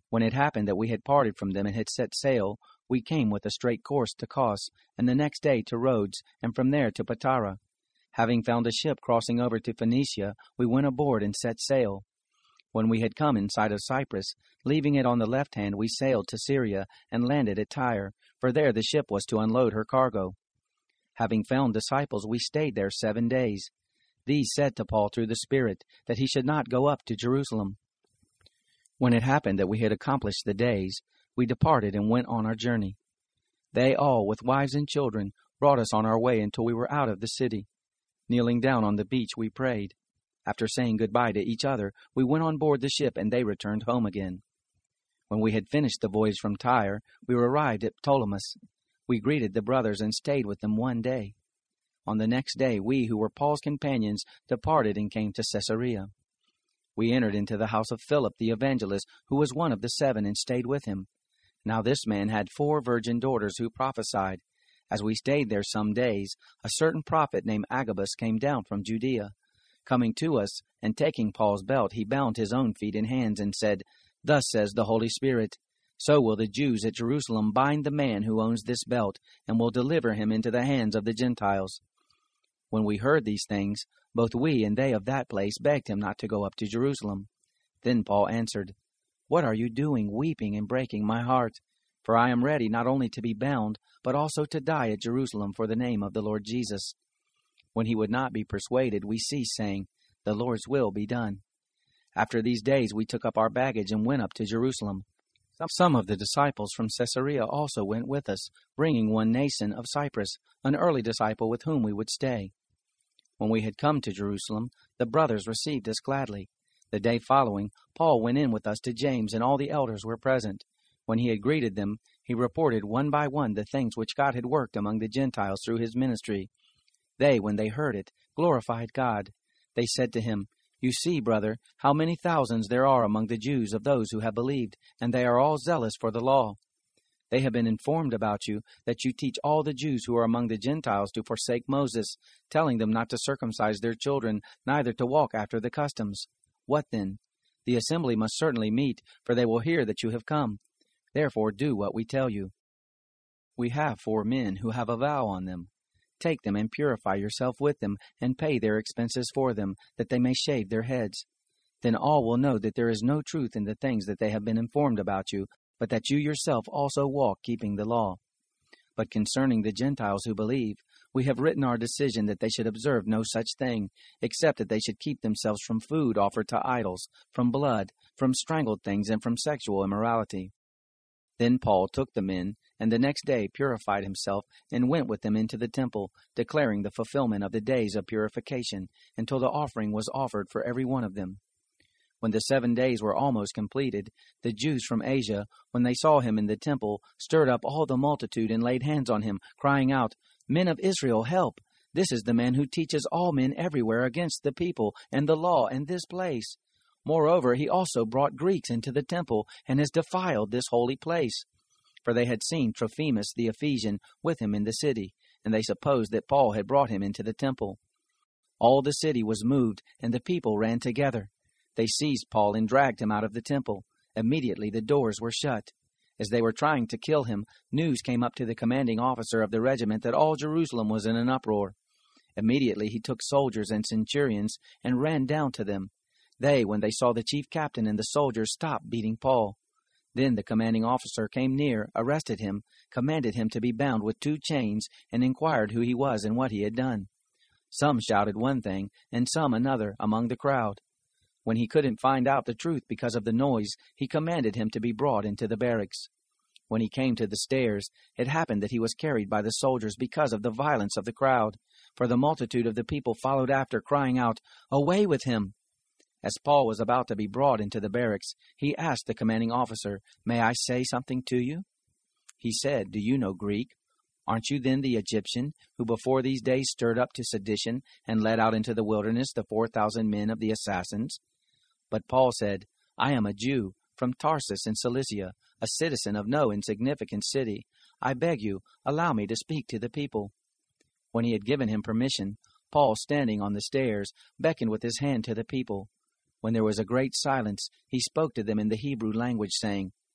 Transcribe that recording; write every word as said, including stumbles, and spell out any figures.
When it happened that we had parted from them and had set sail, we came with a straight course to Cos, and the next day to Rhodes, and from there to Patara. Having found a ship crossing over to Phoenicia, we went aboard and set sail. When we had come in sight of Cyprus, leaving it on the left hand, we sailed to Syria and landed at Tyre, for there the ship was to unload her cargo. Having found disciples, we stayed there seven days. These said to Paul through the Spirit that he should not go up to Jerusalem. When it happened that we had accomplished the days, we departed and went on our journey. They all, with wives and children, brought us on our way until we were out of the city. Kneeling down on the beach, we prayed. After saying goodbye to each other, we went on board the ship, and they returned home again. When we had finished the voyage from Tyre, we arrived at Ptolemais. We greeted the brothers and stayed with them one day. On the next day, we, who were Paul's companions, departed and came to Caesarea. We entered into the house of Philip the evangelist, who was one of the seven, and stayed with him. Now this man had four virgin daughters who prophesied. As we stayed there some days, a certain prophet named Agabus came down from Judea. Coming to us, and taking Paul's belt, he bound his own feet and hands, and said, "Thus says the Holy Spirit, so will the Jews at Jerusalem bind the man who owns this belt, and will deliver him into the hands of the Gentiles." When we heard these things, both we and they of that place begged him not to go up to Jerusalem. Then Paul answered, "What are you doing, weeping and breaking my heart? For I am ready not only to be bound, but also to die at Jerusalem for the name of the Lord Jesus." When he would not be persuaded, we ceased, saying, "The Lord's will be done." After these days we took up our baggage and went up to Jerusalem. Some of the disciples from Caesarea also went with us, bringing one Nason of Cyprus, an early disciple with whom we would stay. When we had come to Jerusalem, the brothers received us gladly. The day following, Paul went in with us to James, and all the elders were present. When he had greeted them, he reported one by one the things which God had worked among the Gentiles through his ministry. They, when they heard it, glorified God. They said to him, "You see, brother, how many thousands there are among the Jews of those who have believed, and they are all zealous for the law. They have been informed about you, that you teach all the Jews who are among the Gentiles to forsake Moses, telling them not to circumcise their children, neither to walk after the customs. What then? The assembly must certainly meet, for they will hear that you have come. Therefore do what we tell you. We have four men who have a vow on them. Take them and purify yourself with them, and pay their expenses for them, that they may shave their heads. Then all will know that there is no truth in the things that they have been informed about you, but that you yourself also walk keeping the law. But concerning the Gentiles who believe, we have written our decision that they should observe no such thing, except that they should keep themselves from food offered to idols, from blood, from strangled things, and from sexual immorality." Then Paul took the men, and the next day purified himself, and went with them into the temple, declaring the fulfillment of the days of purification, until the offering was offered for every one of them. When the seven days were almost completed, the Jews from Asia, when they saw him in the temple, stirred up all the multitude and laid hands on him, crying out, "Men of Israel, help! This is the man who teaches all men everywhere against the people and the law and this place. Moreover, he also brought Greeks into the temple, and has defiled this holy place." For they had seen Trophimus the Ephesian with him in the city, and they supposed that Paul had brought him into the temple. All the city was moved, and the people ran together. They seized Paul and dragged him out of the temple. Immediately the doors were shut. As they were trying to kill him, news came up to the commanding officer of the regiment that all Jerusalem was in an uproar. Immediately he took soldiers and centurions and ran down to them. They, when they saw the chief captain and the soldiers, stopped beating Paul. Then the commanding officer came near, arrested him, commanded him to be bound with two chains, and inquired who he was and what he had done. Some shouted one thing, and some another, among the crowd. When he couldn't find out the truth because of the noise, he commanded him to be brought into the barracks. When he came to the stairs, it happened that he was carried by the soldiers because of the violence of the crowd, for the multitude of the people followed after, crying out, "Away with him!" As Paul was about to be brought into the barracks, he asked the commanding officer, "May I say something to you?" He said, "Do you know Greek? Aren't you then the Egyptian, who before these days stirred up to sedition, and led out into the wilderness the four thousand men of the assassins?" But Paul said, "I am a Jew, from Tarsus in Cilicia, a citizen of no insignificant city. I beg you, allow me to speak to the people." When he had given him permission, Paul, standing on the stairs, beckoned with his hand to the people. When there was a great silence, he spoke to them in the Hebrew language, saying,